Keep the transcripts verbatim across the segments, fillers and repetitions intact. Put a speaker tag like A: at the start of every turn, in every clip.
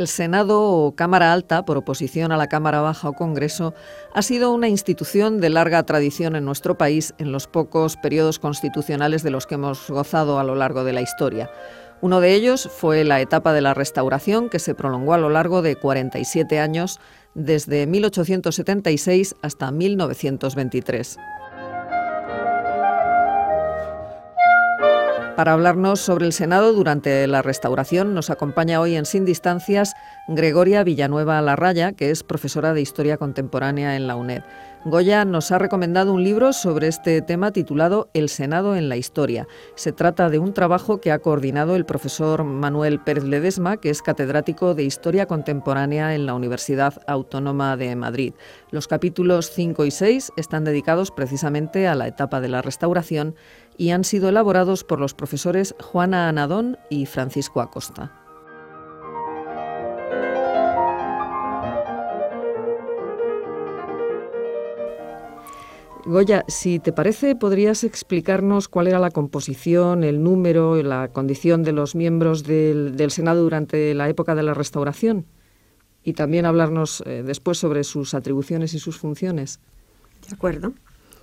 A: El Senado o Cámara Alta, por oposición a la Cámara Baja o Congreso, ha sido una institución de larga tradición en nuestro país en los pocos periodos constitucionales de los que hemos gozado a lo largo de la historia. Uno de ellos fue la etapa de la Restauración, que se prolongó a lo largo de cuarenta y siete años, desde mil ochocientos setenta y seis hasta mil novecientos veintitrés. Para hablarnos sobre el Senado durante la Restauración nos acompaña hoy en Sin Distancias Gregoria Villanueva Larraya, que es profesora de Historia Contemporánea en la UNED. Goya nos ha recomendado un libro sobre este tema titulado El Senado en la Historia. Se trata de un trabajo que ha coordinado el profesor Manuel Pérez Ledesma, que es catedrático de Historia Contemporánea en la Universidad Autónoma de Madrid. Los capítulos cinco y seis están dedicados precisamente a la etapa de la Restauración y han sido elaborados por los profesores Juana Anadón y Francisco Acosta. Goya, si te parece, ¿podrías explicarnos cuál era la composición, el número y la condición de los miembros del, del Senado durante la época de la Restauración? Y también hablarnos eh, después sobre sus atribuciones y sus funciones.
B: De acuerdo.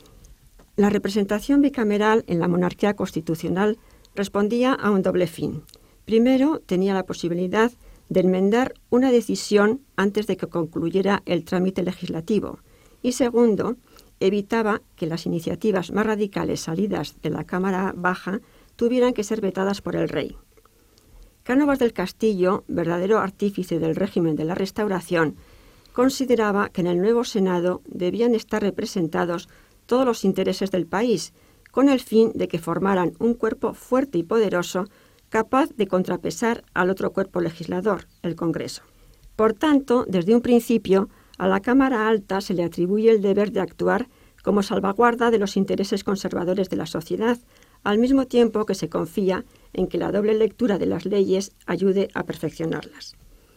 B: La representación bicameral en la monarquía constitucional respondía a un doble fin. Primero, tenía la posibilidad de enmendar una decisión antes de que concluyera el trámite legislativo. Y segundo, evitaba que las iniciativas más radicales salidas de la Cámara Baja tuvieran que ser vetadas por el rey. Cánovas del Castillo, verdadero artífice del régimen de la Restauración, consideraba que en el nuevo Senado debían estar representados todos los intereses del país, con el fin de que formaran un cuerpo fuerte y poderoso capaz de contrapesar al otro cuerpo legislador, el Congreso. Por tanto, desde un principio, a la Cámara Alta se le atribuye el deber de actuar como salvaguarda de los intereses conservadores de la sociedad, al mismo tiempo que se confía en que la doble lectura de las leyes ayude a perfeccionarlas.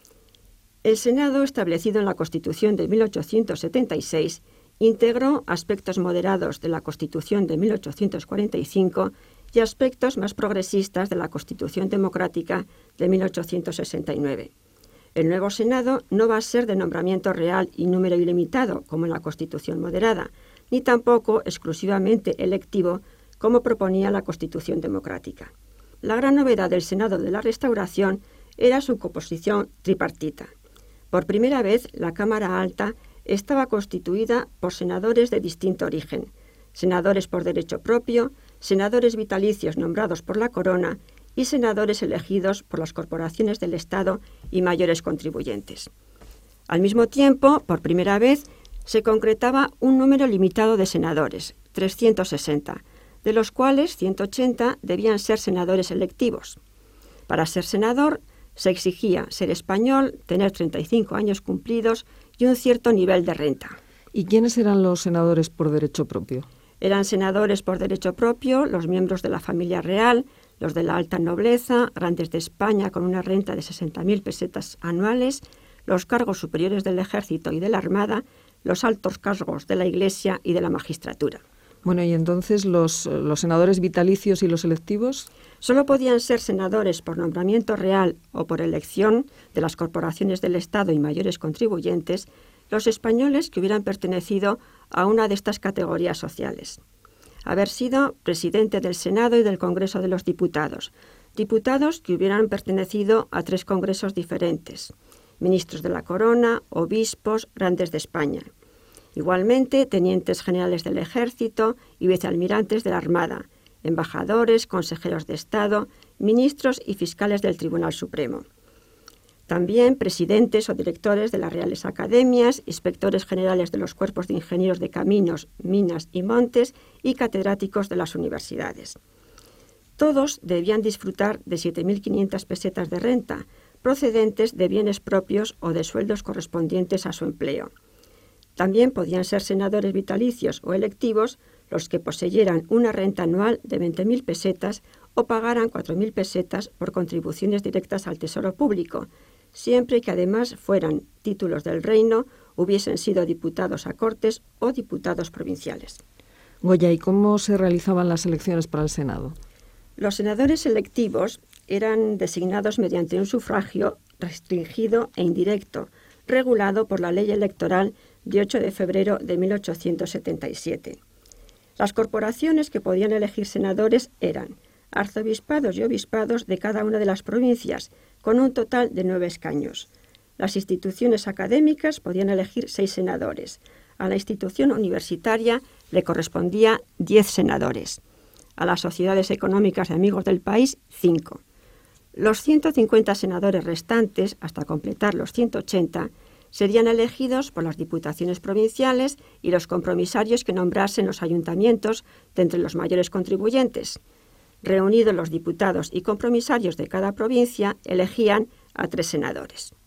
B: El Senado, establecido en la Constitución de mil ochocientos setenta y seis, integró aspectos moderados de la Constitución de mil ochocientos cuarenta y cinco y aspectos más progresistas de la Constitución democrática de mil ochocientos sesenta y nueve. El nuevo Senado no va a ser de nombramiento real y número ilimitado, como en la Constitución moderada, ni tampoco exclusivamente electivo, como proponía la Constitución democrática. La gran novedad del Senado de la Restauración era su composición tripartita. Por primera vez, la Cámara Alta estaba constituida por senadores de distinto origen, senadores por derecho propio, senadores vitalicios nombrados por la Corona y senadores elegidos por las corporaciones del Estado y mayores contribuyentes. Al mismo tiempo, por primera vez, se concretaba un número limitado de senadores, trescientos sesenta, de los cuales ciento ochenta debían ser senadores electivos. Para ser senador, se exigía ser español, tener treinta y cinco años cumplidos y un cierto nivel de renta.
A: ¿Y quiénes eran los senadores por derecho propio?
B: Eran senadores por derecho propio los miembros de la familia real, los de la alta nobleza, grandes de España con una renta de sesenta mil pesetas anuales, los cargos superiores del ejército y de la armada, los altos cargos de la Iglesia y de la magistratura.
A: Bueno, ¿y entonces los, los senadores vitalicios y los electivos?
B: Solo podían ser senadores por nombramiento real o por elección de las corporaciones del Estado y mayores contribuyentes los españoles que hubieran pertenecido a una de estas categorías sociales. Haber sido presidente del Senado y del Congreso de los Diputados, diputados que hubieran pertenecido a tres congresos diferentes, ministros de la Corona, obispos, grandes de España. Igualmente, tenientes generales del Ejército y vicealmirantes de la Armada, embajadores, consejeros de Estado, ministros y fiscales del Tribunal Supremo. También presidentes o directores de las Reales Academias, inspectores generales de los cuerpos de ingenieros de caminos, minas y montes y catedráticos de las universidades. Todos debían disfrutar de siete mil quinientas pesetas de renta, procedentes de bienes propios o de sueldos correspondientes a su empleo. También podían ser senadores vitalicios o electivos los que poseyeran una renta anual de veinte mil pesetas o pagaran cuatro mil pesetas por contribuciones directas al Tesoro Público, siempre que además fueran títulos del reino, hubiesen sido diputados a Cortes o diputados provinciales.
A: Goya, ¿y cómo se realizaban las elecciones para el Senado?
B: Los senadores electivos eran designados mediante un sufragio restringido e indirecto, regulado por la Ley Electoral de ocho de febrero de mil ochocientos setenta y siete. Las corporaciones que podían elegir senadores eran arzobispados y obispados de cada una de las provincias, con un total de nueve escaños. Las instituciones académicas podían elegir seis senadores. A la institución universitaria le correspondía diez senadores. A las sociedades económicas de amigos del país, cinco. Los ciento cincuenta senadores restantes, hasta completar los ciento ochenta, serían elegidos por las diputaciones provinciales y los compromisarios que nombrasen los ayuntamientos de entre los mayores contribuyentes. Reunidos los diputados y compromisarios de cada provincia, elegían a tres senadores.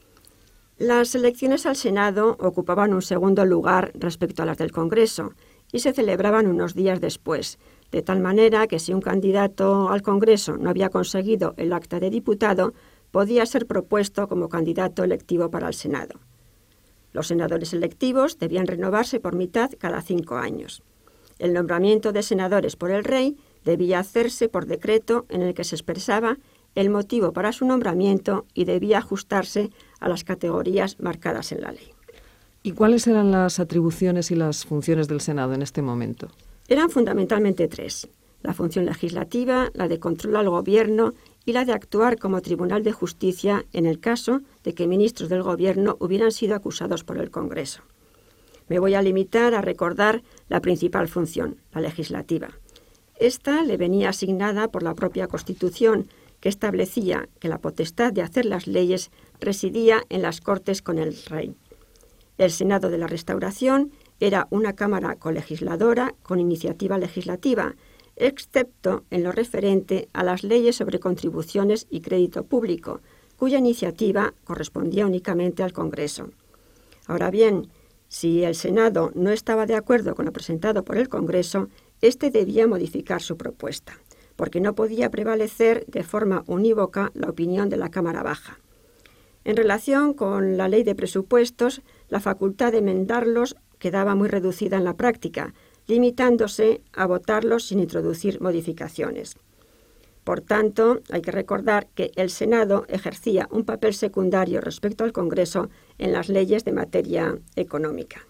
B: Las elecciones al Senado ocupaban un segundo lugar respecto a las del Congreso y se celebraban unos días después, de tal manera que si un candidato al Congreso no había conseguido el acta de diputado, podía ser propuesto como candidato electivo para el Senado. Los senadores electivos debían renovarse por mitad cada cinco años. El nombramiento de senadores por el rey debía hacerse por decreto en el que se expresaba el motivo para su nombramiento y debía ajustarse a las categorías marcadas en la ley.
A: ¿Y cuáles eran las atribuciones y las funciones del Senado en este momento?
B: Eran fundamentalmente tres: la función legislativa, la de control al gobierno y la de actuar como tribunal de justicia en el caso de que ministros del gobierno hubieran sido acusados por el Congreso. Me voy a limitar a recordar la principal función, la legislativa. Esta le venía asignada por la propia Constitución, que establecía que la potestad de hacer las leyes residía en las Cortes con el rey. El Senado de la Restauración era una cámara colegisladora con iniciativa legislativa, excepto en lo referente a las leyes sobre contribuciones y crédito público, cuya iniciativa correspondía únicamente al Congreso. Ahora bien, si el Senado no estaba de acuerdo con lo presentado por el Congreso, éste debía modificar su propuesta, porque no podía prevalecer de forma unívoca la opinión de la Cámara Baja. En relación con la ley de presupuestos, la facultad de enmendarlos quedaba muy reducida en la práctica, limitándose a votarlos sin introducir modificaciones. Por tanto, hay que recordar que el Senado ejercía un papel secundario respecto al Congreso en las leyes de materia económica.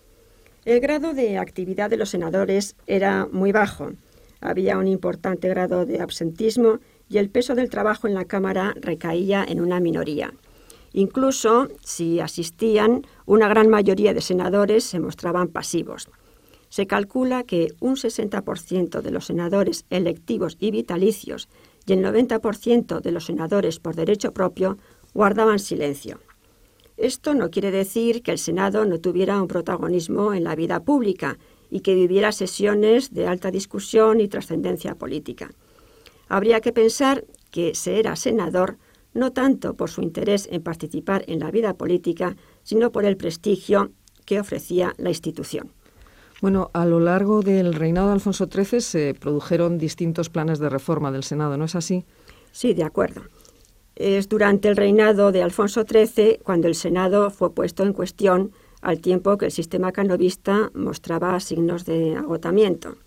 B: El grado de actividad de los senadores era muy bajo. Había un importante grado de absentismo y el peso del trabajo en la Cámara recaía en una minoría. Incluso si asistían, una gran mayoría de senadores se mostraban pasivos. Se calcula que un sesenta por ciento de los senadores electivos y vitalicios y el noventa por ciento de los senadores por derecho propio guardaban silencio. Esto no quiere decir que el Senado no tuviera un protagonismo en la vida pública y que viviera sesiones de alta discusión y trascendencia política. Habría que pensar que se era senador no tanto por su interés en participar en la vida política, sino por el prestigio que ofrecía la institución.
A: Bueno, a lo largo del reinado de Alfonso trece se produjeron distintos planes de reforma del Senado, ¿no es así?
B: Sí, de acuerdo. Es durante el reinado de Alfonso trece cuando el Senado fue puesto en cuestión, al tiempo que el sistema canovista mostraba signos de agotamiento.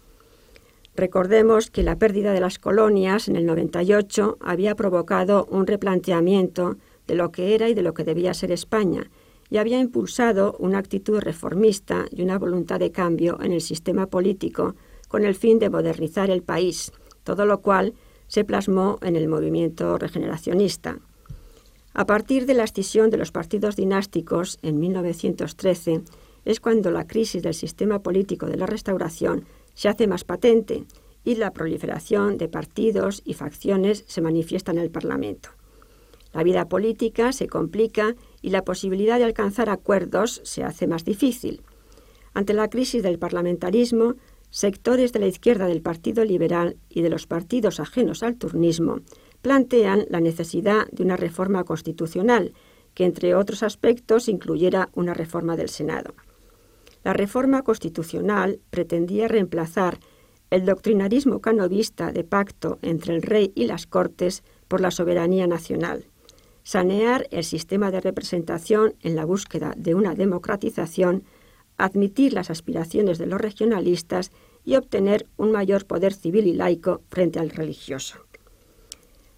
B: Recordemos que la pérdida de las colonias en el noventa y ocho había provocado un replanteamiento de lo que era y de lo que debía ser España, y había impulsado una actitud reformista y una voluntad de cambio en el sistema político con el fin de modernizar el país, todo lo cual se plasmó en el movimiento regeneracionista. A partir de la escisión de los partidos dinásticos en mil novecientos trece es cuando la crisis del sistema político de la Restauración se hace más patente y la proliferación de partidos y facciones se manifiesta en el Parlamento. La vida política se complica y la posibilidad de alcanzar acuerdos se hace más difícil. Ante la crisis del parlamentarismo, sectores de la izquierda del Partido Liberal y de los partidos ajenos al turnismo plantean la necesidad de una reforma constitucional que, entre otros aspectos, incluyera una reforma del Senado. La reforma constitucional pretendía reemplazar el doctrinarismo canovista de pacto entre el rey y las Cortes por la soberanía nacional, sanear el sistema de representación en la búsqueda de una democratización, admitir las aspiraciones de los regionalistas y obtener un mayor poder civil y laico frente al religioso.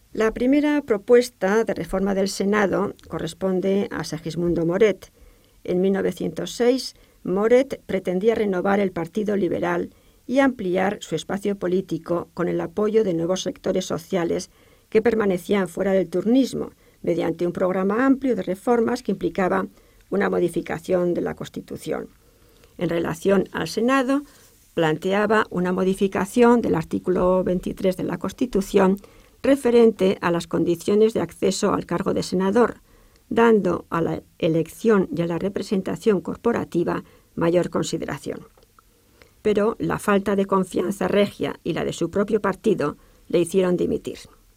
B: La primera propuesta de reforma del Senado corresponde a Segismundo Moret. En mil novecientos seis, Moret pretendía renovar el Partido Liberal y ampliar su espacio político con el apoyo de nuevos sectores sociales que permanecían fuera del turnismo, mediante un programa amplio de reformas que implicaba una modificación de la Constitución. En relación al Senado, planteaba una modificación del artículo veintitrés de la Constitución referente a las condiciones de acceso al cargo de senador, dando a la elección y a la representación corporativa mayor consideración. Pero la falta de confianza regia y la de su propio partido le hicieron dimitir.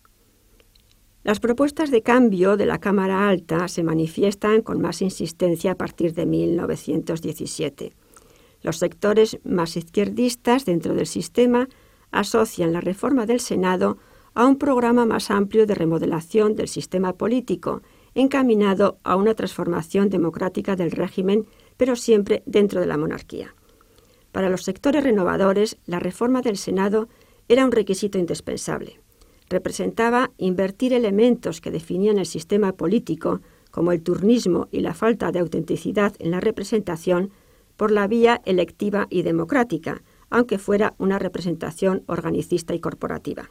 B: Las propuestas de cambio de la Cámara Alta se manifiestan con más insistencia a partir de mil novecientos diecisiete. Los sectores más izquierdistas dentro del sistema asocian la reforma del Senado a un programa más amplio de remodelación del sistema político, encaminado a una transformación democrática del régimen, pero siempre dentro de la monarquía. Para los sectores renovadores, la reforma del Senado era un requisito indispensable. Representaba invertir elementos que definían el sistema político, como el turnismo y la falta de autenticidad en la representación, por la vía electiva y democrática, aunque fuera una representación organicista y corporativa.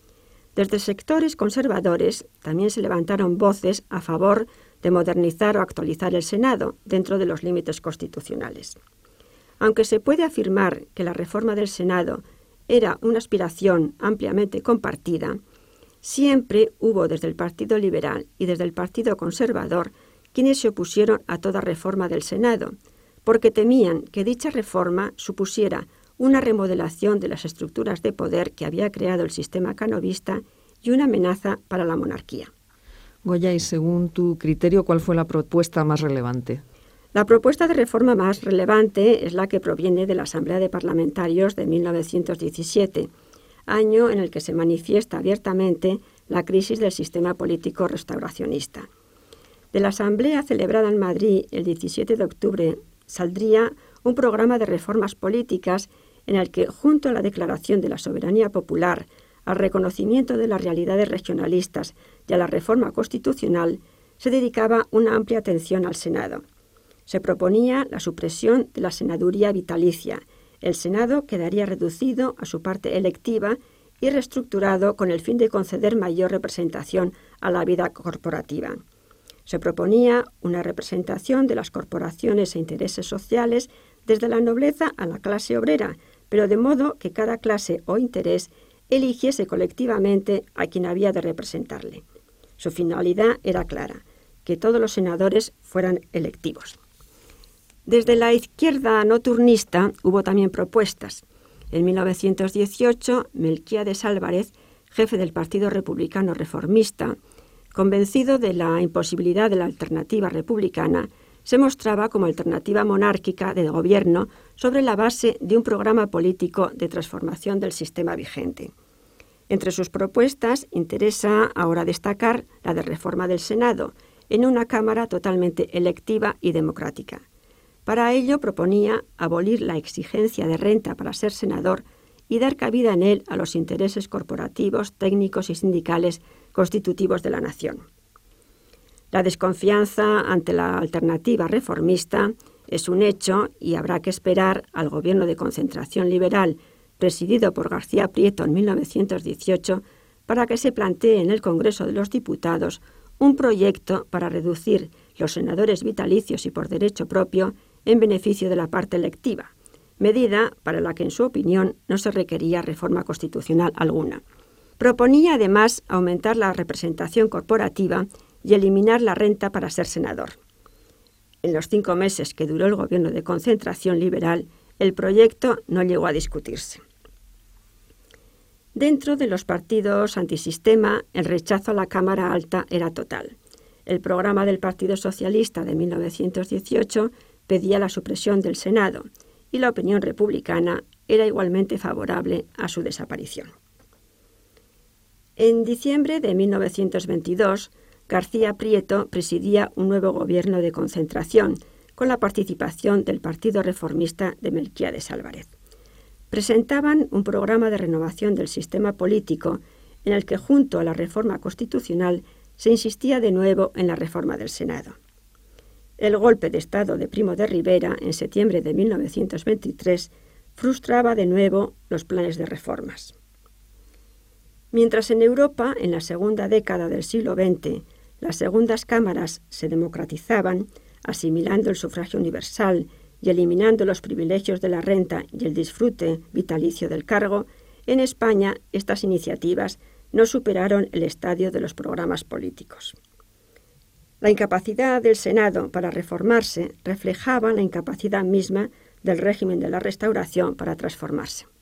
B: Desde sectores conservadores también se levantaron voces a favor de modernizar o actualizar el Senado dentro de los límites constitucionales. Aunque se puede afirmar que la reforma del Senado era una aspiración ampliamente compartida, siempre hubo desde el Partido Liberal y desde el Partido Conservador quienes se opusieron a toda reforma del Senado, porque temían que dicha reforma supusiera una remodelación de las estructuras de poder que había creado el sistema canovista y una amenaza para la monarquía.
A: Goya, y según tu criterio, ¿cuál fue la propuesta más relevante?
B: La propuesta de reforma más relevante es la que proviene de la Asamblea de Parlamentarios de mil novecientos diecisiete, año en el que se manifiesta abiertamente la crisis del sistema político restauracionista. De la Asamblea celebrada en Madrid el diecisiete de octubre saldría un programa de reformas políticas en el que, junto a la declaración de la soberanía popular, al reconocimiento de las realidades regionalistas y a la reforma constitucional, se dedicaba una amplia atención al Senado. Se proponía la supresión de la senaduría vitalicia. El Senado quedaría reducido a su parte electiva y reestructurado con el fin de conceder mayor representación a la vida corporativa. Se proponía una representación de las corporaciones e intereses sociales desde la nobleza a la clase obrera, pero de modo que cada clase o interés eligiese colectivamente a quien había de representarle. Su finalidad era clara, que todos los senadores fueran electivos. Desde la izquierda no turnista hubo también propuestas. En mil novecientos dieciocho, Melquiades Álvarez, jefe del Partido Republicano Reformista, convencido de la imposibilidad de la alternativa republicana, se mostraba como alternativa monárquica de gobierno sobre la base de un programa político de transformación del sistema vigente. Entre sus propuestas interesa ahora destacar la de reforma del Senado, en una Cámara totalmente electiva y democrática. Para ello proponía abolir la exigencia de renta para ser senador y dar cabida en él a los intereses corporativos, técnicos y sindicales constitutivos de la nación. La desconfianza ante la alternativa reformista es un hecho y habrá que esperar al gobierno de concentración liberal presidido por García Prieto en mil novecientos dieciocho para que se plantee en el Congreso de los Diputados un proyecto para reducir los senadores vitalicios y por derecho propio en beneficio de la parte electiva, medida para la que, en su opinión, no se requería reforma constitucional alguna. Proponía, además, aumentar la representación corporativa y eliminar la renta para ser senador. En los cinco meses que duró el gobierno de concentración liberal, el proyecto no llegó a discutirse. Dentro de los partidos antisistema, el rechazo a la Cámara Alta era total. El programa del Partido Socialista de mil novecientos dieciocho pedía la supresión del Senado y la opinión republicana era igualmente favorable a su desaparición. En diciembre de mil novecientos veintidós, García Prieto presidía un nuevo gobierno de concentración con la participación del Partido Reformista de Melquiades Álvarez. Presentaban un programa de renovación del sistema político en el que junto a la reforma constitucional se insistía de nuevo en la reforma del Senado. El golpe de Estado de Primo de Rivera en septiembre de mil novecientos veintitrés frustraba de nuevo los planes de reformas. Mientras en Europa, en la segunda década del siglo veinte, las segundas cámaras se democratizaban, asimilando el sufragio universal y eliminando los privilegios de la renta y el disfrute vitalicio del cargo, en España estas iniciativas no superaron el estadio de los programas políticos. La incapacidad del Senado para reformarse reflejaba la incapacidad misma del régimen de la Restauración para transformarse.